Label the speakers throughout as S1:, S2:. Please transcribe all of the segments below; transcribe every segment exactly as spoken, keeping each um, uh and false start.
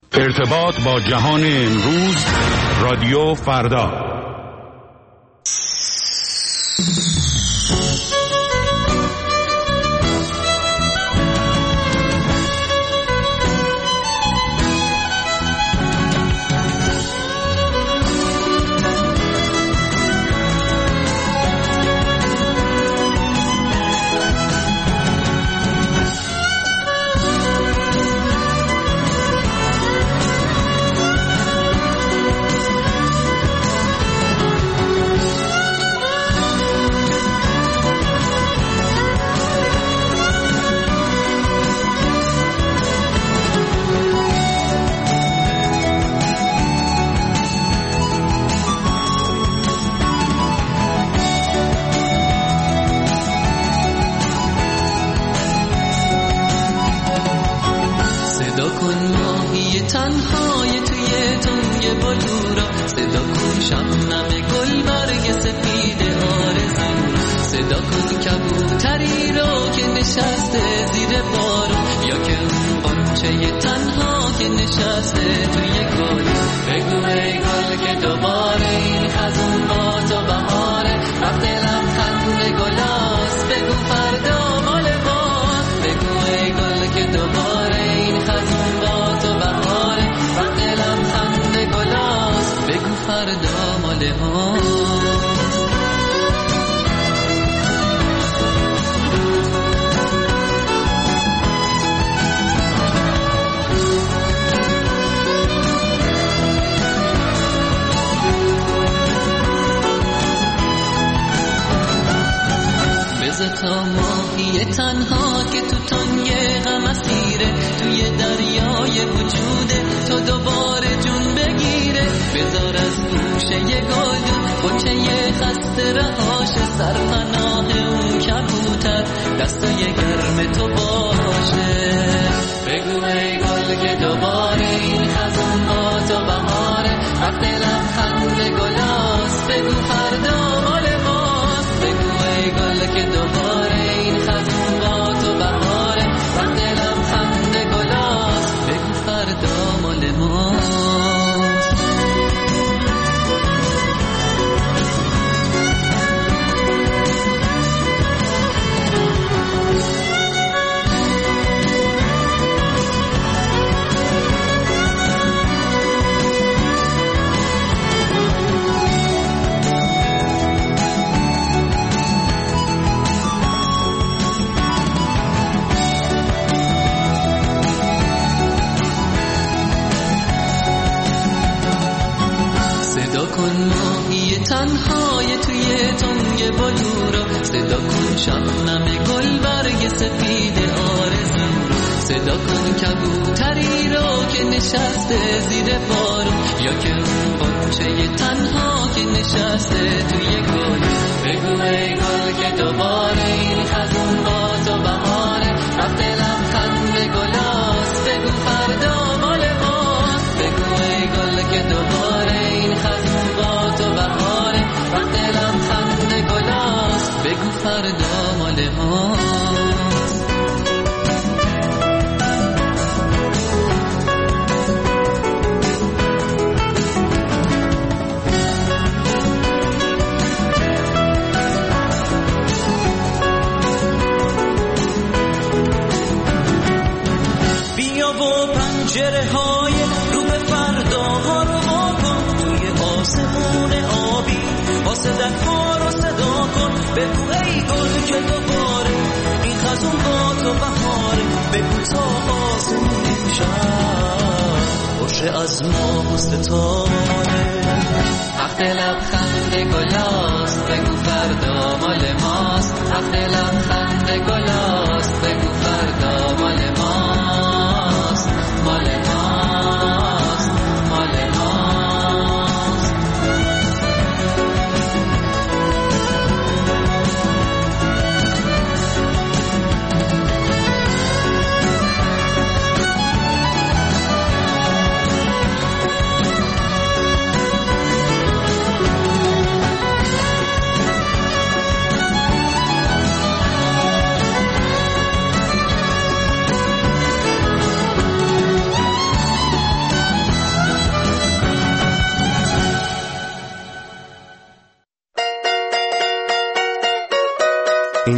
S1: ارتباط با جهان امروز، رادیو فردا.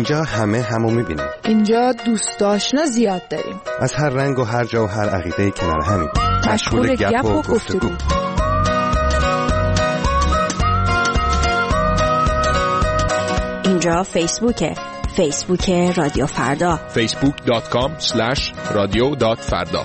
S2: اینجا همه همو میبینیم.
S3: اینجا دوست آشنا زیاد داریم.
S2: از هر رنگ و هر جا و هر عقیده کنار همیم.
S3: مشغول گپ و گفتگو.
S4: اینجا فیسبوکه. فیسبوک رادیو فردا.
S5: فیسبوک دات کام اسلش رادیو دات فردا.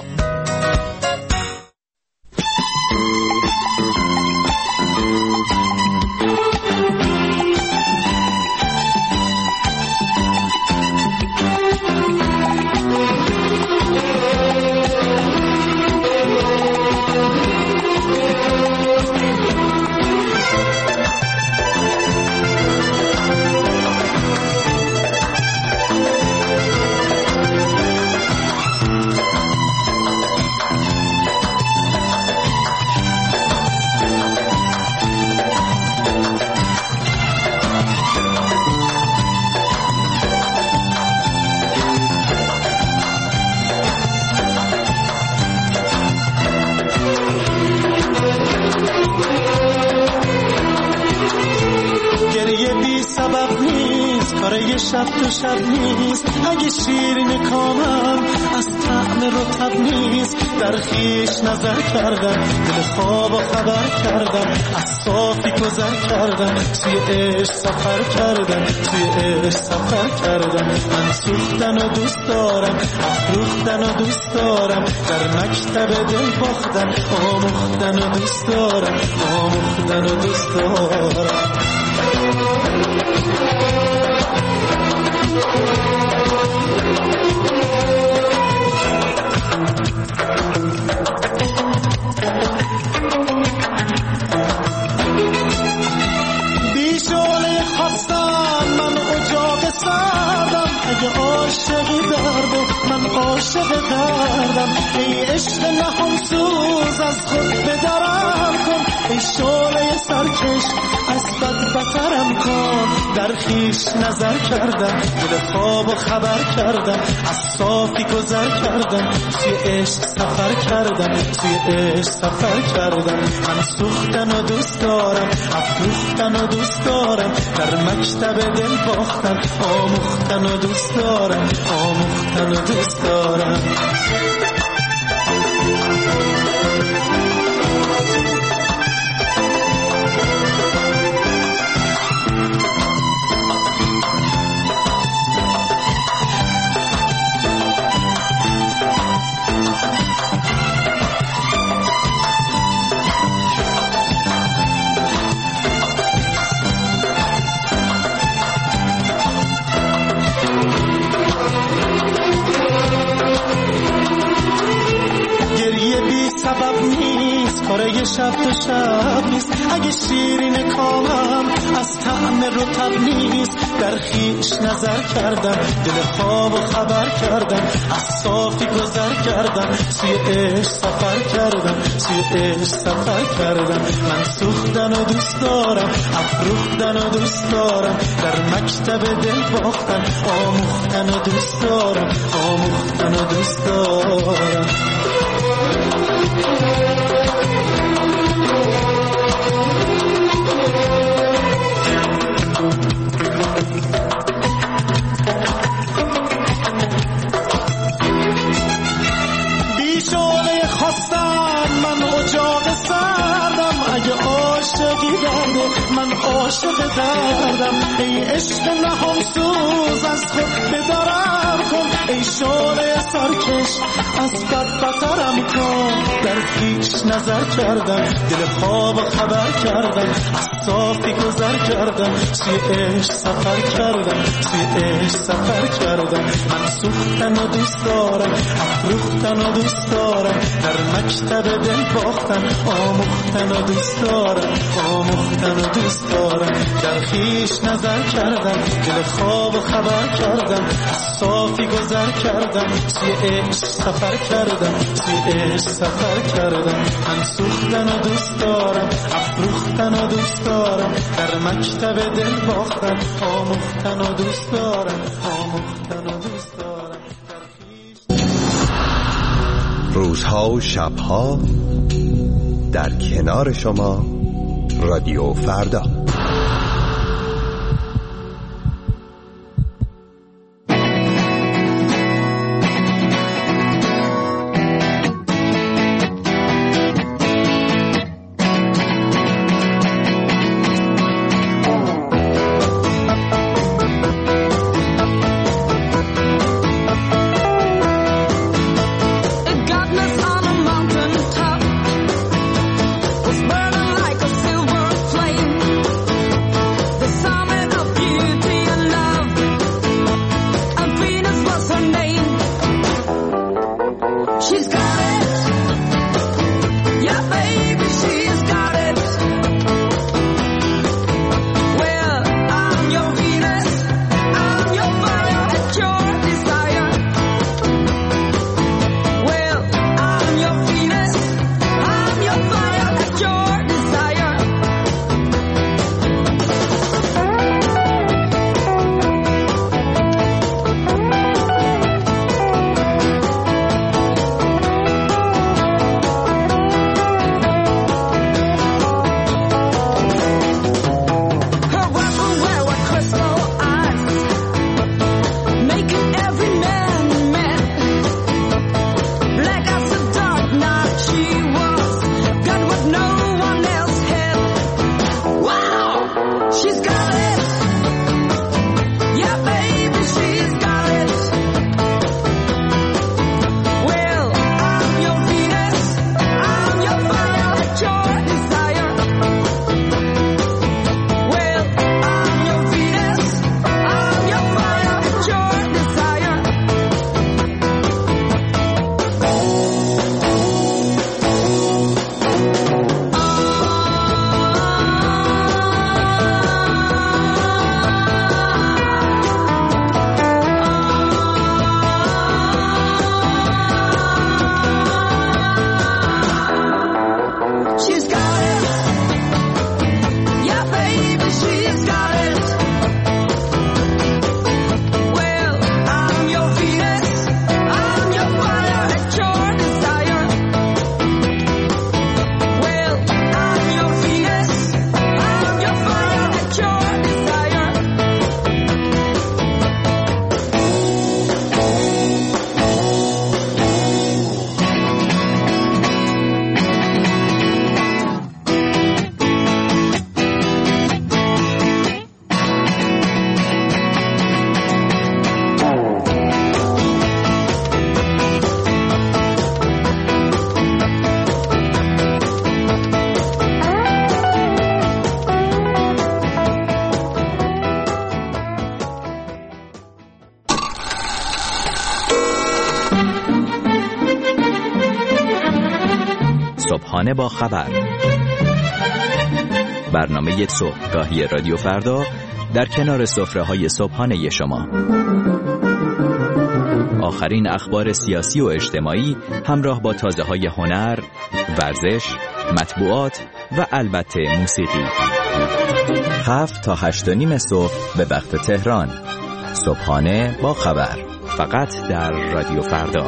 S6: شب تو شب نیست، اگه شیرین کامم از طعم رطب نیست. در خیش نظر کردم، دل خواب و خبر کردم، از صافی گذر کردم، توی عشق سفر کردم، توی عشق سفر کردم. من سوختن و دوست دارم، افروختن و دوست دارم، در مکتب دل باختن، آموختن و دوست دارم، آموختن و دوست دارم. بیشونه خواستم من اجاق سردم، اگه عاشقی درد و من عاشق دردم. ای عشق نهان سوز از خود بدرم کن، ای شعله سرکش از بد بترم کن. در خیش نظر کردم، دل خواب و خبر کردم، از صافی گذر کردم، توی عشق سفر کردم، توی عشق سفر کردم. من سوختن و دوست دارم، افروختن و دوست دارم، در مکتب دل باختن، آموختن و دوست دارم، آموختن و دوست دارم. سبب نیست، کاره شب تو شب نیست، اگه شیرین کامم از طعم رطب نیست. در خیش نظر کردم، دل خواب و خبر کردم، از صافی گذر کردم، توی عشق سفر کردم، توی عشق سفر کردم. من سوختن و دوست دارم، افروختن و دوست دارم، در مکتب دل باختن، آموختن و دوست دارم، آموختن و دوست دارم. بیشونه خواستم من اجاق سردم، اگه عاشقی درده من عاشق دردم. ای عشق نهان سوز از خود بدرم کن، ای شعله سرکش از بد بترم کن. در خیش نظر کردم، دل خواب خبر کردم، از صافی گذر کردم، توی عشق سفر کردم، توی عشق سفر کردم. من سوختن و دوست دارم، افروختن و دوست دارم، در مکتب دل باختن، آموختن و دوست دارم، آموختن و دوست دارم. در خیش نظر کردم، دل خواب خبر کردم، از صافی گذر کردم، توی عشق سفر کردم، توی عشق سفر کردم. من سوختن و دوست دارم، افروختن و دوست دارم، در مکتب دل باختن، آموختن و دوست دارم، آموختن و دوست دارم.
S2: روزها و شبها در کنار شما رادیو فردا.
S7: صبحانه با خبر، برنامه صبحگاهی رادیو فردا در کنار سفره‌های صبحانه شما. آخرین اخبار سیاسی و اجتماعی همراه با تازه‌های هنر، ورزش، مطبوعات و البته موسیقی. هفت تا هشت و نیم صبح به وقت تهران. صبحانه با خبر، فقط در رادیو فردا.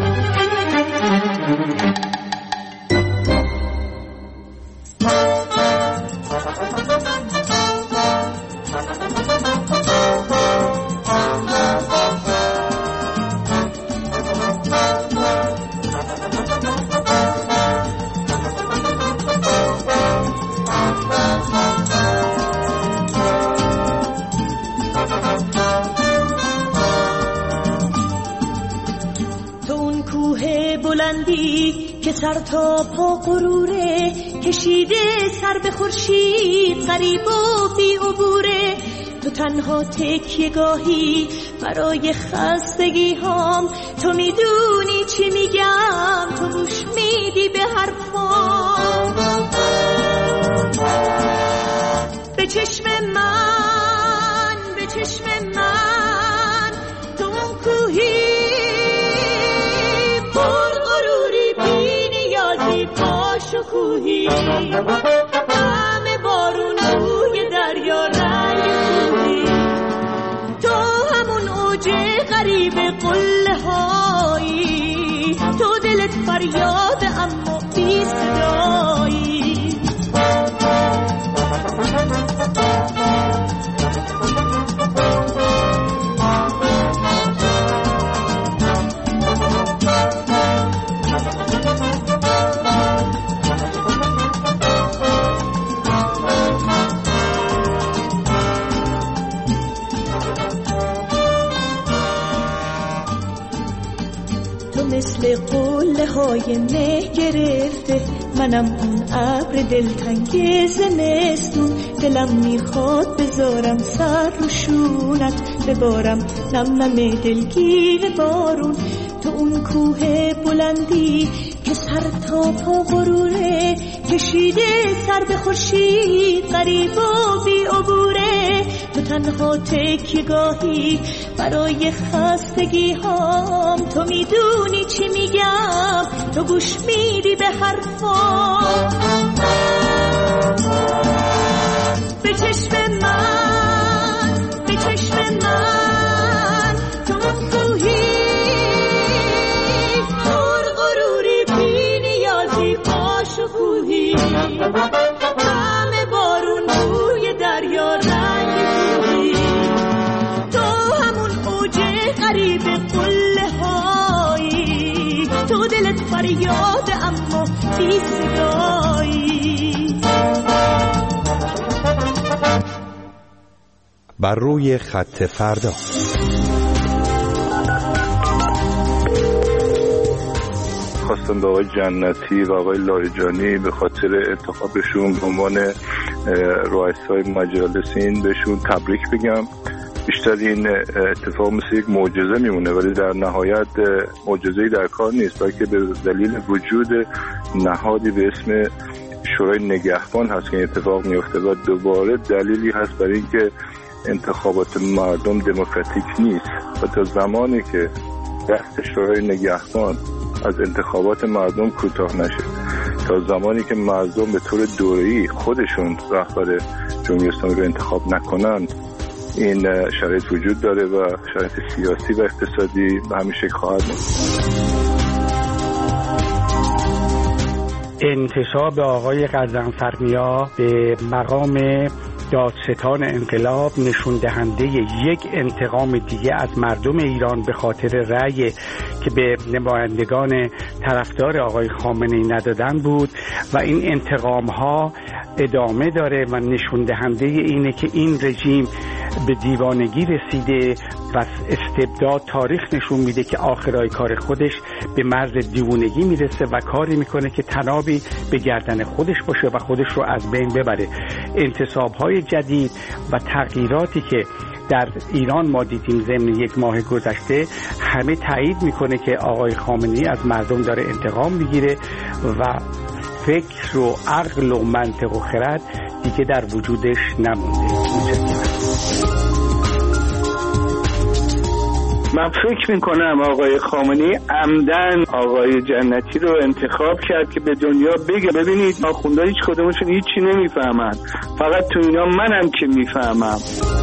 S8: که سر تا پا غروره، کشیده سر به خورشید، غریب و بی عبوره. تو تنها تکیه گاهی برای خستگی هام، تو میدونی چی میگم، تو گوش میدی به حرفام. به چشم من، به چشم من، تو اون کوهی شکوهی، همه بارون روی دریا رنگ کوهی. تو همون اوج غریب قله هایی، تو دلت فریاد اما بی صدایی. مثل قله های مه گرفته، منم اون ابر دلتنگ زمستون. دلم میخواد بذارم سر رو شونت، ببارم نم نم دلگیر بارون. تو اون کوه بلندی که سر تا پا غروره، کشیده سر به خورشید، غریب و بی عبوره. تو تنها تکیه گاهی برای خستگی هام، تو میدونی چی میگم، تو گوش میدی به حرفام. به چشم من، به چشم من، تو اون کوهی پر غروری، بی نیازی، با شکوهی. همه بارون روی دریا رنگ کوهی، تو همون اوج غریب قله هایی، تو دلت فریاد اما بی صدایی.
S2: بر روی خط فردا.
S9: خواستم به آقای جنتی و آقای لاریجانی به خاطر انتخابشون به عنوان رؤسای مجالس این بهشون تبریک بگم. بیشتر این اتفاق مثل یک معجزه میمونه، ولی در نهایت معجزه‌ای در کار نیست، بلکه به دلیل وجود نهادی به اسم شورای نگهبان هست که این اتفاق میفته و دوباره دلیلی هست برای اینکه انتخابات مردم دموکراتیک نیست و تا زمانی که دست شورای نگهبان از انتخابات مردم کوتاه نشه، تا زمانی که مردم به طور دوره‌ای خودشون رهبر جمهوری اسلامی رو انتخاب نکنن، این شرایط وجود داره و شرایط سیاسی و اقتصادی به همین شکل خواهد بود.
S10: انتصاب آقای قزنفرنیا به مقام دادستان انقلاب نشون دهنده یک انتقام دیگه از مردم ایران به خاطر رأی که به نمایندگان طرفدار آقای خامنه‌ای ندادن بود و این انتقام ها ادامه داره و نشون دهنده اینه که این رژیم به دیوانگی رسیده و استبداد تاریخ نشون میده که آخرای کار خودش به مرز دیوانگی میرسه و کاری میکنه که تنابی به گردن خودش باشه و خودش رو از بین ببره. انتصاب‌های جدید و تغییراتی که در ایران ما دیدیم ضمن یک ماه گذشته همه تایید میکنه که آقای خامنه‌ای از مردم داره انتقام میگیره و فکر و عقل و منطق و خرد دیگه در وجودش نمونده.
S9: من فکر میکنم آقای خامنه‌ای عمدن آقای جنتی رو انتخاب کرد که به دنیا بگه ببینید آخوندا هیچ کدومشون هیچی نمیفهمن، فقط تو اینا منم که میفهمم.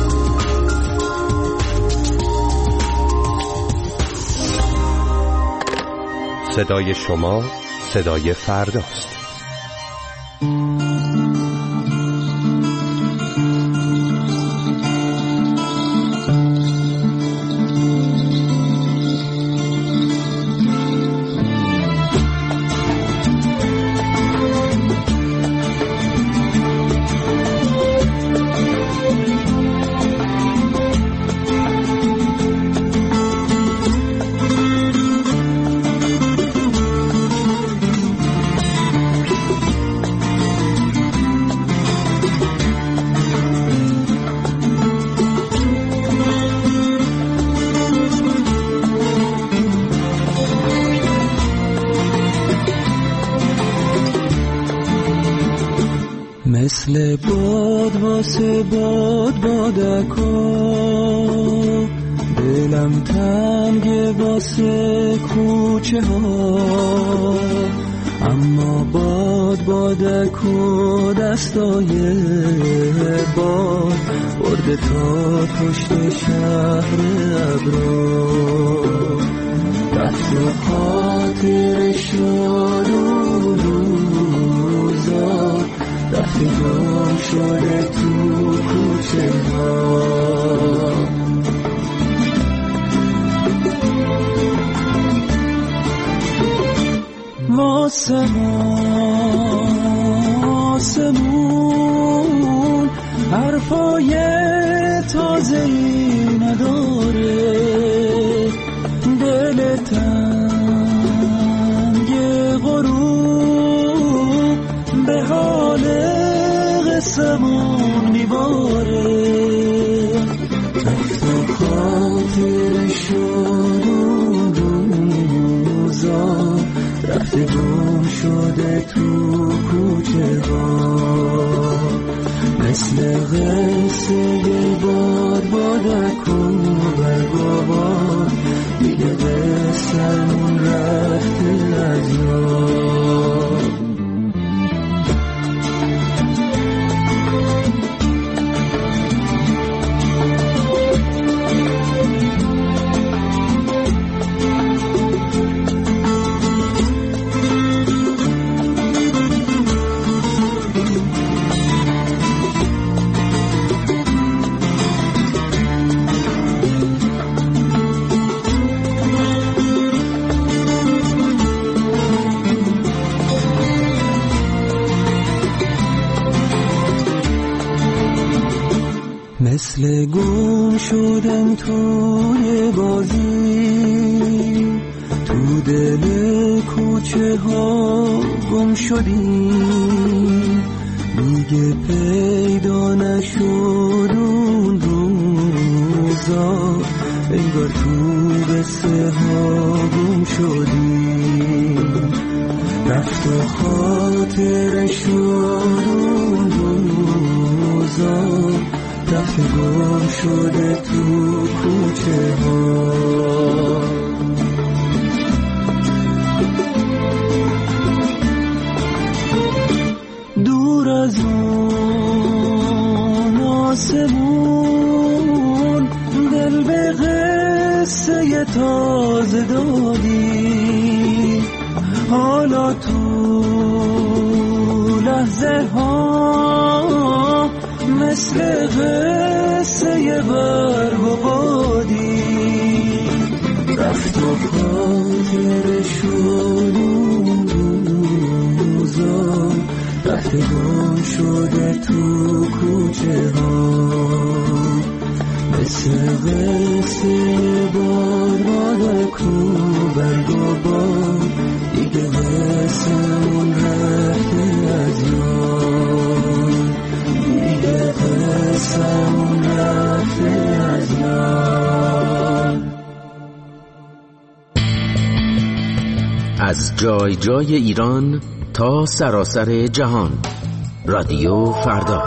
S2: صدای شما صدای فرداست.
S6: مثل باد واسه باد بادکا، دلم تنگ واسه کوچه ها، اما باد بادکو دستای باد برده تا پشت شهر ابرا، رفت و خاطر شد و روزا رفتی گم شده تو کوچه ها. آسمون حرفای تازه‌ای نداره، دل تنگ غروب به حال قسمون میباره، رفت و خاطر شد و روزا رفته گم شده تو کوچه ها، مثل قصه باد بادک و برگ و باد دیگه قصه‌مون رفته از یاد. مثل گم شدن توی بازی، تو دل کوچه ها گم شدی، دیگه پیدا نشد اون روزا، انگار تو قصه ها گم شدی، رفت و خاطر شد اون روزا، رفته گم شده تو کوچه ها. دور از اون آسمون دل به قصه تازه دادی، حالا تو لحظه ها مثل قصه برگ و بادی، رفت و خاطر شد اون روزا، رفت گم شده تو کوچه ها، مثل قصه باد بادک و برگ و باد دیگه قصه‌مون رفته از یاد، دیگه قصه‌مون رفته از یاد.
S11: از جای جای ایران تا سراسر جهان. رادیو فردا.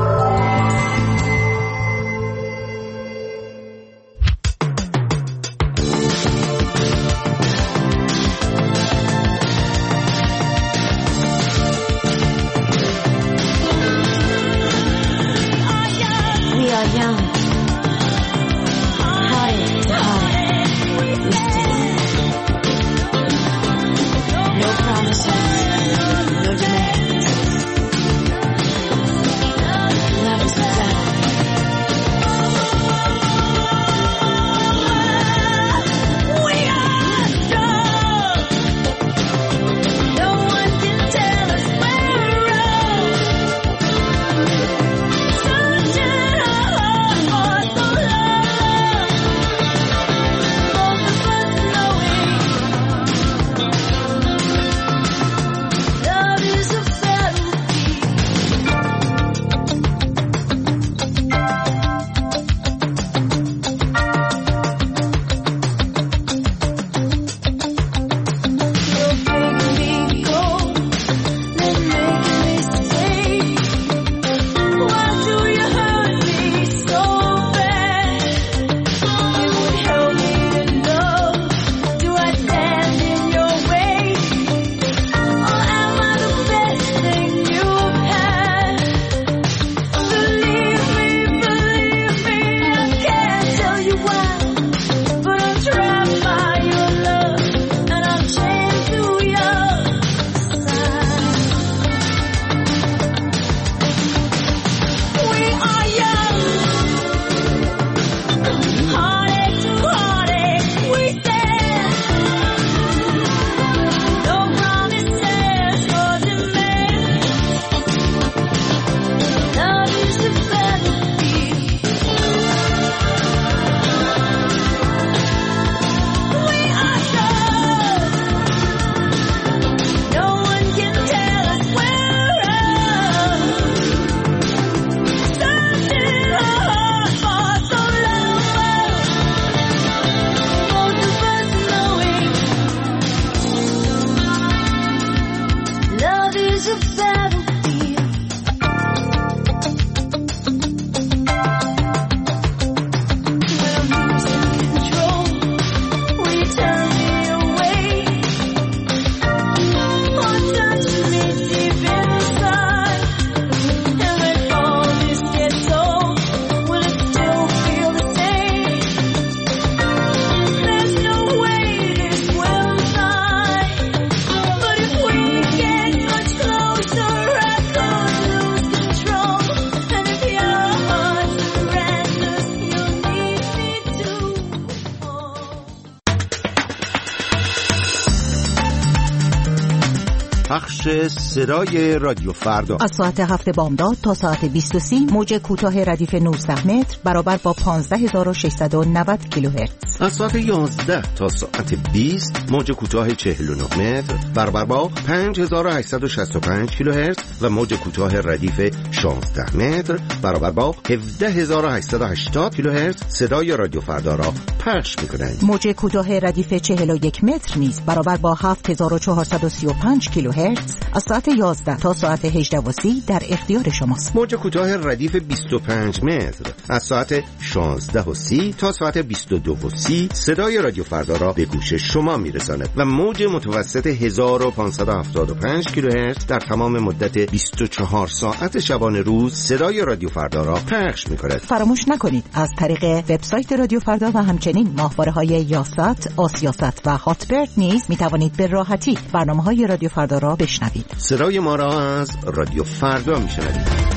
S12: پخش صدای رادیو فردا
S13: از ساعت هفت بامداد تا ساعت بیست و سه موج کوتاه ردیف نوزده متر برابر با پانزده هزار و ششصد و نود کیلوهرتز.
S12: از ساعت یازده تا ساعت بیست موج کوتاه چهل و نه متر برابر با پنج هزار و هشتصد و شصت و پنج کیلوهرتز و موج کوتاه ردیف شانزده متر برابر با هفده هزار و هشتصد و هشتاد کیلوهرتز صدای رادیو فردا را پخش می‌کنند.
S13: موج کوتاه ردیف چهل و یک متر نیز برابر با هفت هزار و چهارصد و سی و پنج کیلوهرتز از ساعت یازده تا ساعت هجده و سی در اختیار شماست.
S12: موج کوتاه ردیف بیست و پنج متر از ساعت شانزده و سی تا ساعت بیست و دو و سی صدای رادیو فردا را به گوش شما میرساند و موج متوسط هزار و پانصد و هفتاد و پنج کیلوهرتز در تمام مدت بیست و چهار ساعت شبانه روز صدای رادیو فردا را پخش می‌کند.
S13: فراموش نکنید از طریق وبسایت رادیو فردا و همچنین ماهواره‌های یاست، آسیاست و هاتبرد نیز می‌توانید به راحتی برنامه‌های رادیو فردا را بشنوید.
S12: صدای ما را از رادیو فردا می‌شنوید.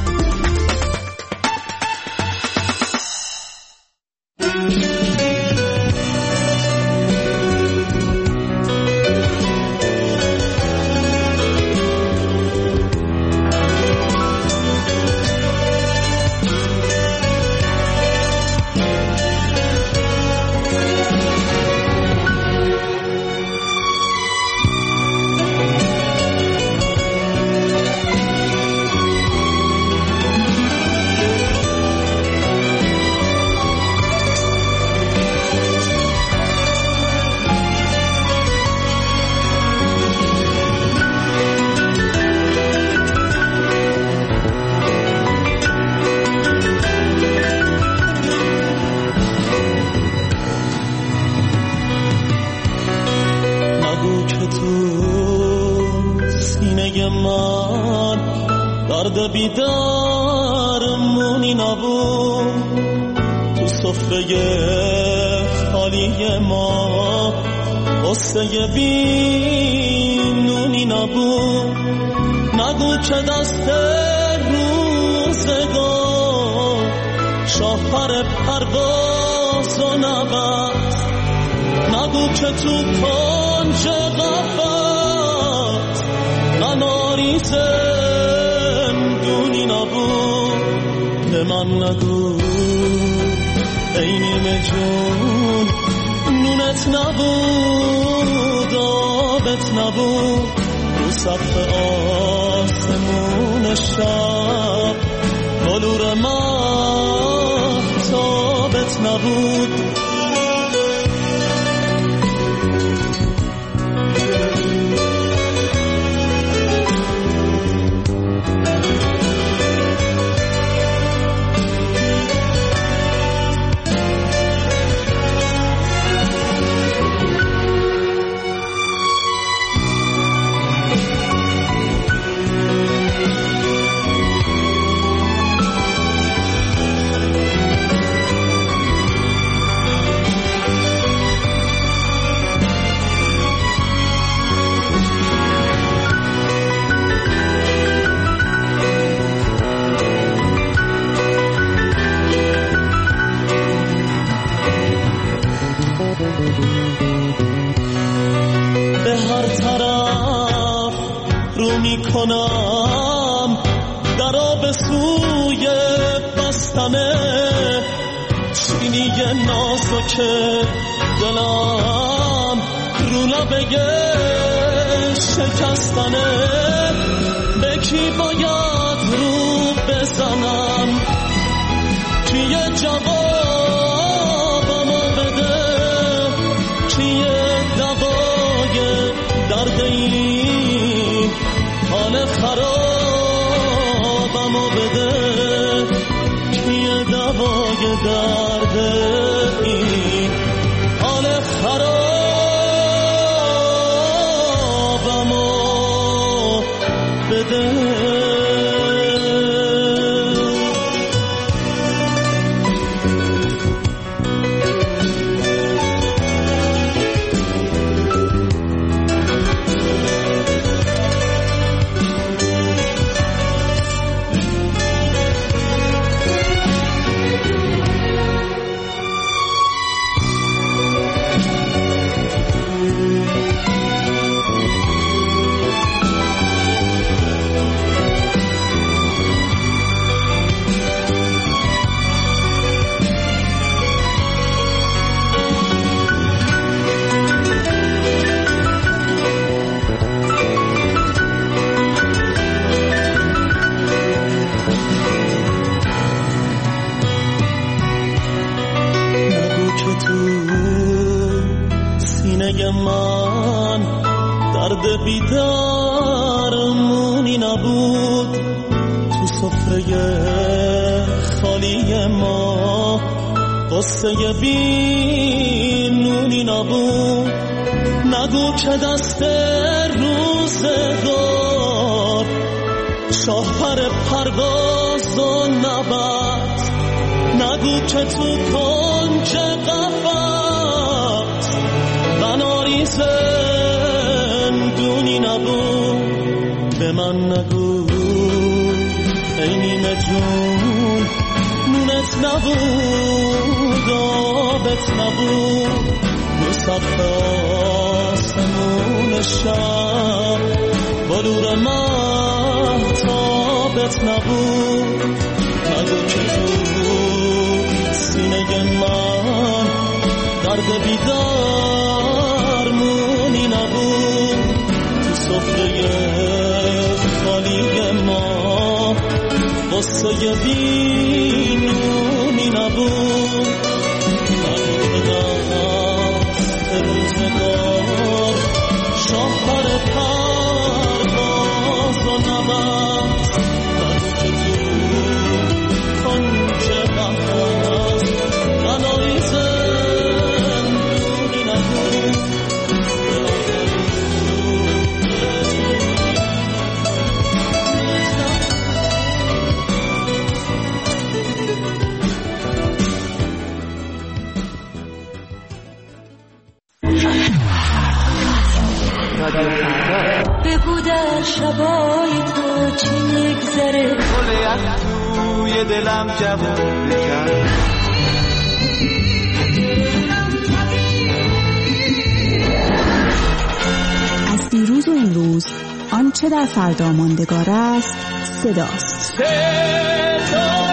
S6: سینه من درد بیدارمونی نبود، تو سفره خالی ما قصه بی نونی نبود. نگو که دست روزگار شاهپر پرواز و نبست، نگو که تو کنج قفس قناری زندونی نبود. به من نگو ای نیمه جون نونت نبود آبت نبود، رو سقف آسمون شب بلور مهتابت نبود. کنم درا به سوی بستنه چینی نازک دلم رو لبه شکستنه. به کی باید رو بزنم کیه جوابمو بده، کیه دوای درد این حال خرابمو بده، کیه دوای درد این حال خرابمو بده. من درد بیدارمونی نبود، تو سفره خالی ما قصه بی نونی نبود. نگو که دست روزگار شاهپر پرواز و نبست، نگو که تو کنج قفس قناری زندونی نبود. به من نگو ای نیمه جون نونت نبود آبت نبود، رو سقف آسمون شب بلور مهتابت نبود. نگو که تو سینه من درد بیدار مونی نبود، تو سفره خالی ما قصه بی نونی نبود. نگو که دست روزگار شاهپر پرواز و نبست، نگو که تو کنج قفس قناری زندونی نبود.
S8: چه میگذره
S6: گل از توی دلم جواب کرد.
S4: از دیروز و امروز آنچه در فردا ماندگار است صداست. صدا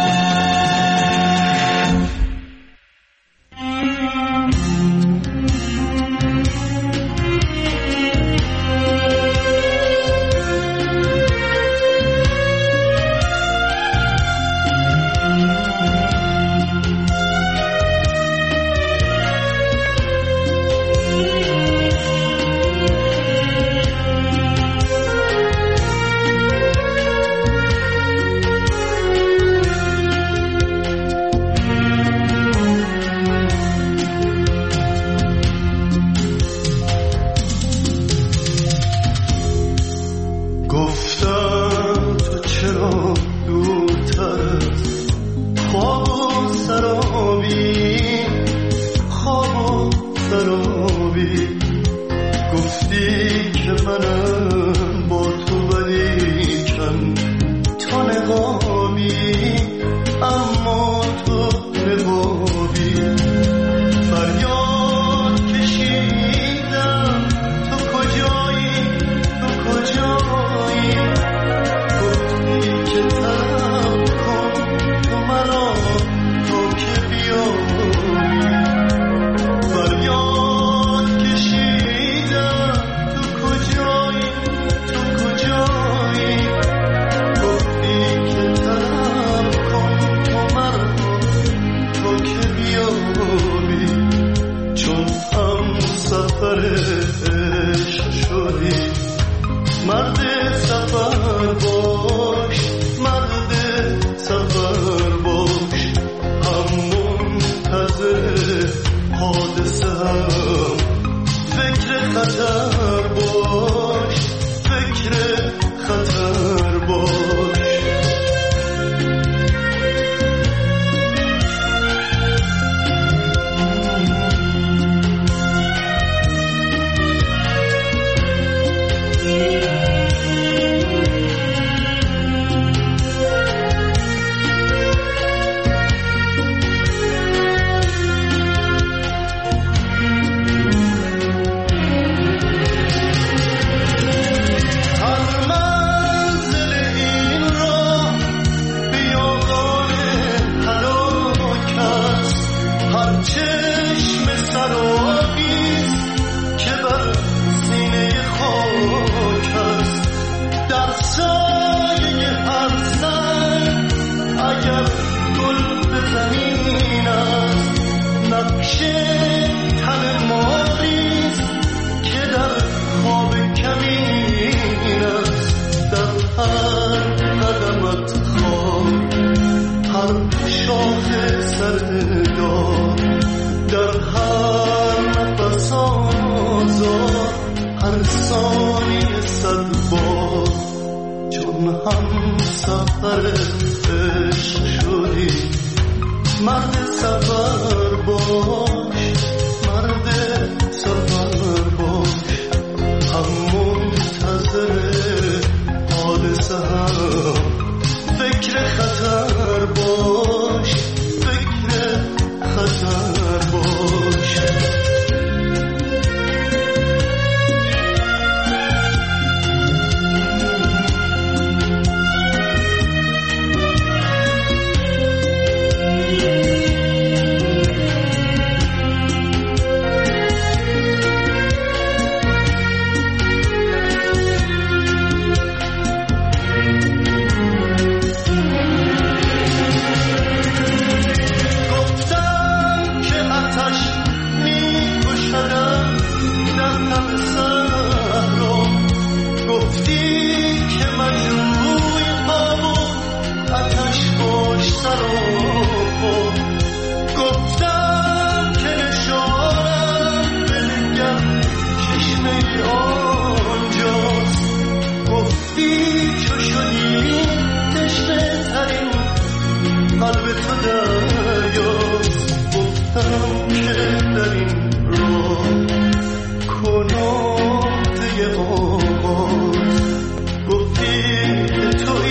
S6: گفتی تو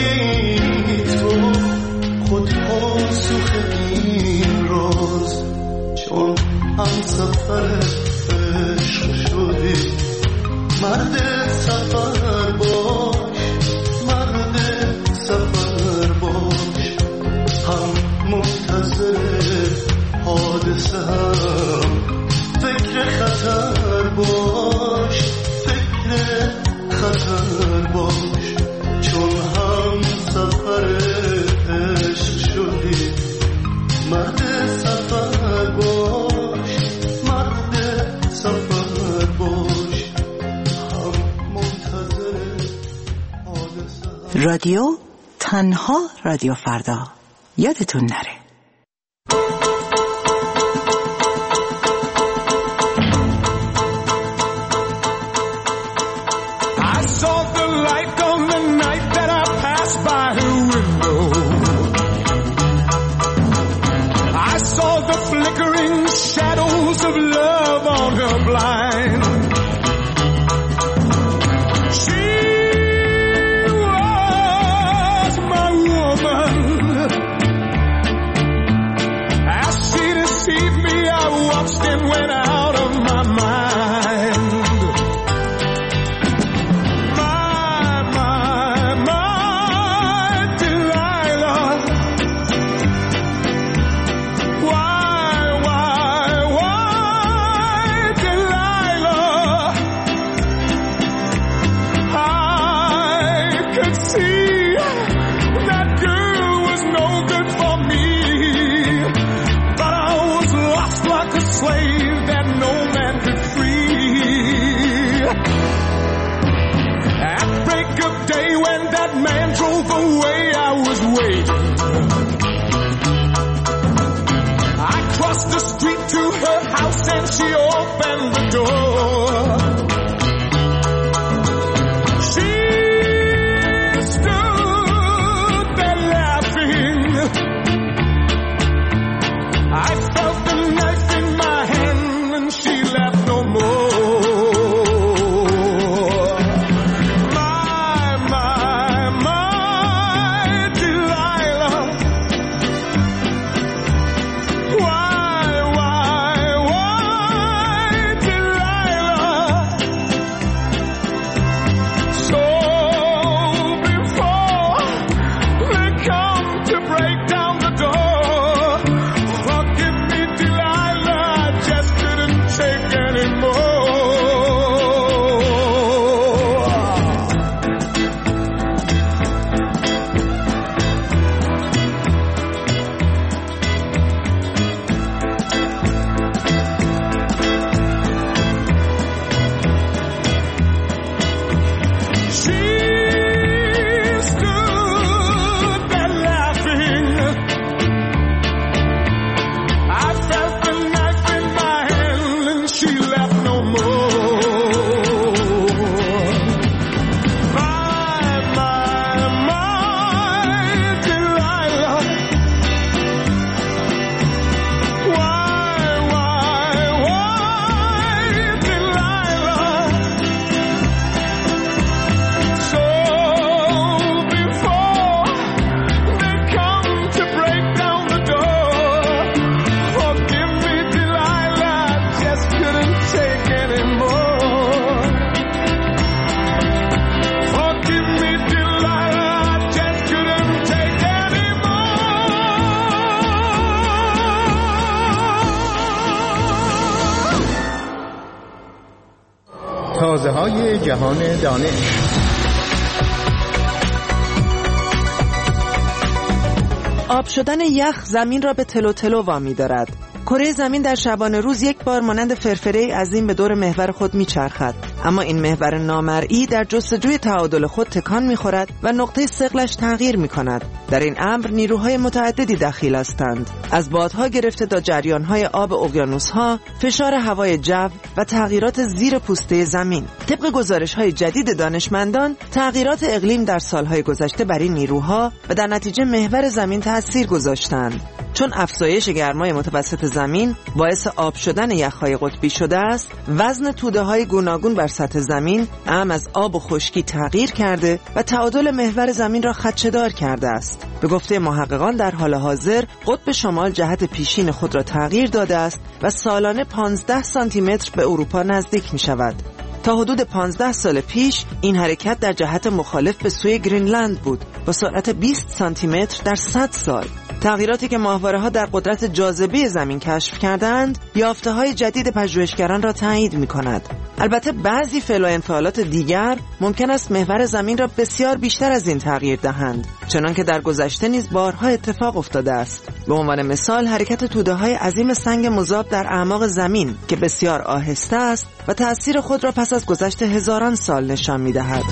S6: سفر عشق شدی مرد سفر باش مرد سفر باش هم منتظر حادثه هم فکر خطر باش فکر خطر باش چون هم سفر عشق شدی مرد سفر باش مرد سفر باش هم منتظر حادثه.
S13: رادیو تنها رادیو فردا یادتون نره.
S5: تازه های جهان دانش.
S14: آب شدن یخ زمین را به تلو تلو وامی دارد. کره زمین در شبانه روز یک بار مانند فرفره عظیم به دور محور خود میچرخد، اما این محور نامرئی در جستجوی تعادل خود تکان میخورد و نقطه ثقلش تغییر میکند. در این امر نیروهای متعددی دخیل هستند، از بادها گرفته تا جریانهای آب اقیانوس‌ها، فشار هوای جو و تغییرات زیر پوسته زمین. طبق گزارش‌های جدید دانشمندان، تغییرات اقلیم در سالهای گذشته بر این نیروها و در نتیجه محور زمین تأثیر گذاشتند. چون افزایش گرمای متوسط زمین باعث آب شدن یخ‌های قطبی شده است، وزن توده‌های گوناگون بر سطح زمین اعم از آب و خشکی تغییر کرده و تعادل محور زمین را خدشه‌دار کرده است. به گفته محققان در حال حاضر قطب شمال جهت پیشین خود را تغییر داده است و سالانه پانزده سانتی متر به اروپا نزدیک می شود. تا حدود پانزده سال پیش این حرکت در جهت مخالف به سوی گرینلند بود با سرعت بیست سانتی متر در صد سال. تغییراتی که ماهواره‌ها در قدرت جاذبه زمین کشف کردند، یافته‌های جدید پژوهشگران را تایید می‌کند. البته بعضی فعل و انفعالات دیگر ممکن است محور زمین را بسیار بیشتر از این تغییر دهند، چنانکه در گذشته نیز بارها اتفاق افتاده است. به عنوان مثال حرکت توده‌های عظیم سنگ مذاب در اعماق زمین که بسیار آهسته است و تأثیر خود را پس از گذشت هزاران سال نشان می‌دهد.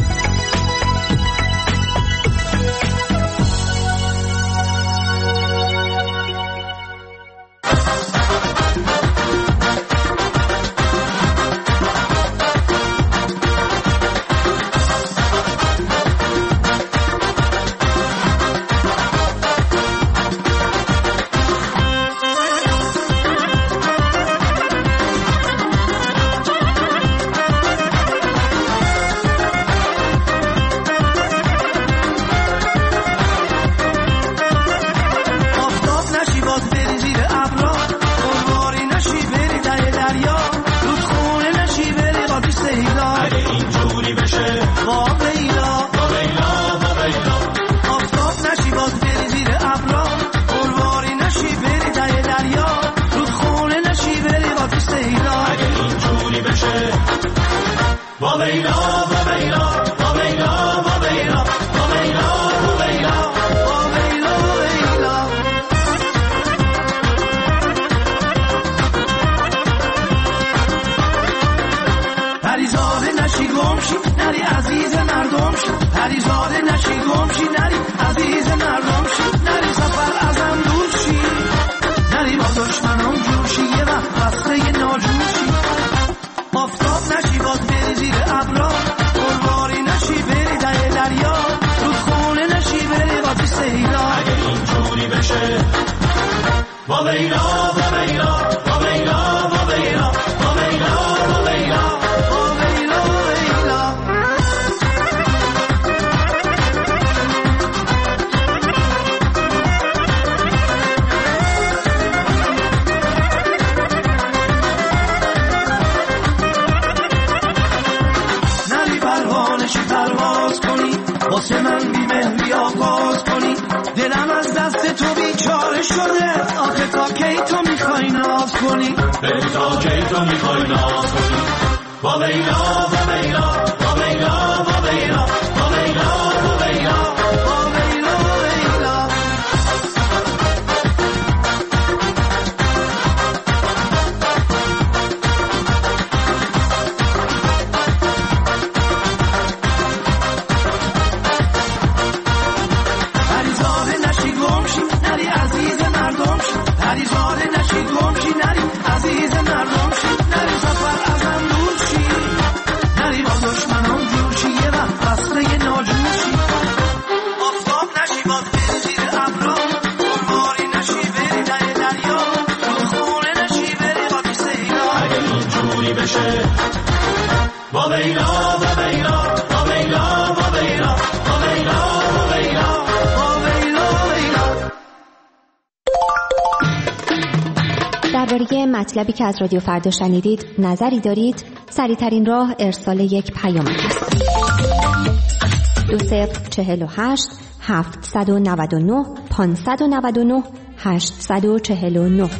S15: درباره مطلبی که از رادیو فردا شنیدید نظری دارید؟ سریع‌ترین راه ارسال یک پیام است. دو صفر چهل و هشت هفتصد و نود و نه پانصد و نود و نه هشتصد و چهل و نه.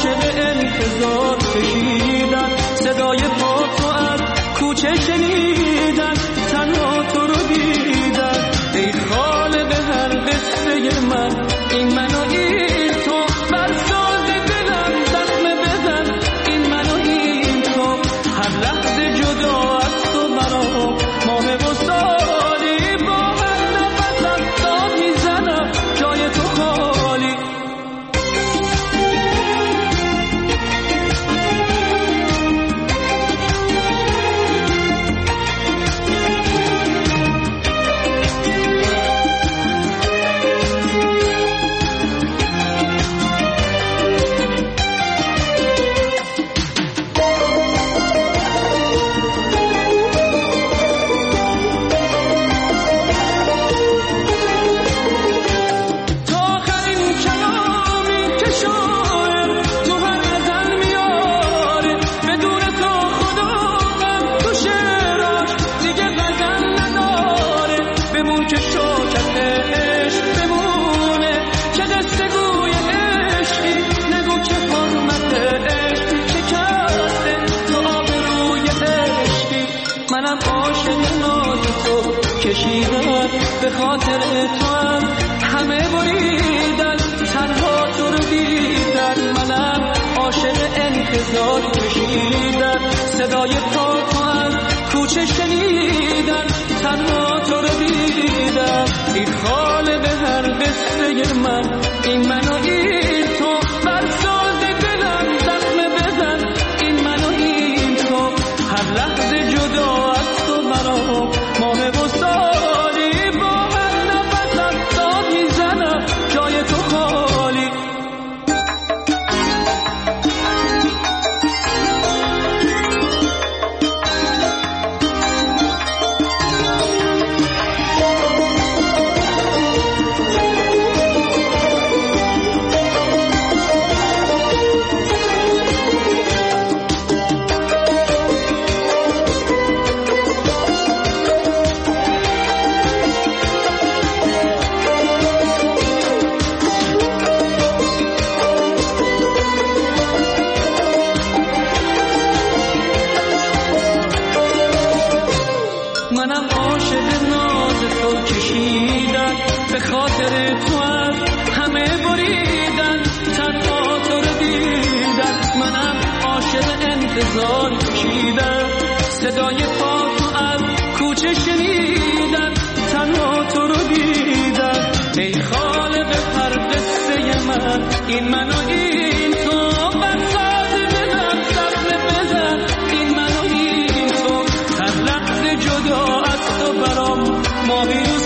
S16: عاشق انتظار کشیدن، صدای پا تو از کوچه شنیدن، تنها تو رو دیدن. ای خالق هر قصه من، این من و این تو، بر ساز دلم زخم بزن، این من و این تو. هر لحظه جدا از تو برام ماه و سالی، با هر نفسم داد میزنم جای تو خالی. کشیدن به خاطر تو هم همه بریدن، تنها تو رو دیدن. منم عاشق انتظار کشیدن، صدای پا تو هم کوچه شنیدن، تنها تو رو دیدن. این خالق هر قصه من، این من و این تو، بر ساز دلم زخم بزن، این من و این تو. هر لحظه جدا از تو برام ماه و سالی، با هر نفسم داد میزنم جای تو خالی. منم عاشق ناز تو کشیدن، به خاطر تو از همه بریدن، تنها تو رو دیدن. منم عاشق انتظار کشیدن، صدای پا تو از کوچه شنیدن، تنها تو رو دیدن. ای خالق هر قصه من، این من و این تو، بر ساز دلم زخم بزن، این من و این تو. هر لحظه جدا از تو برام ماهی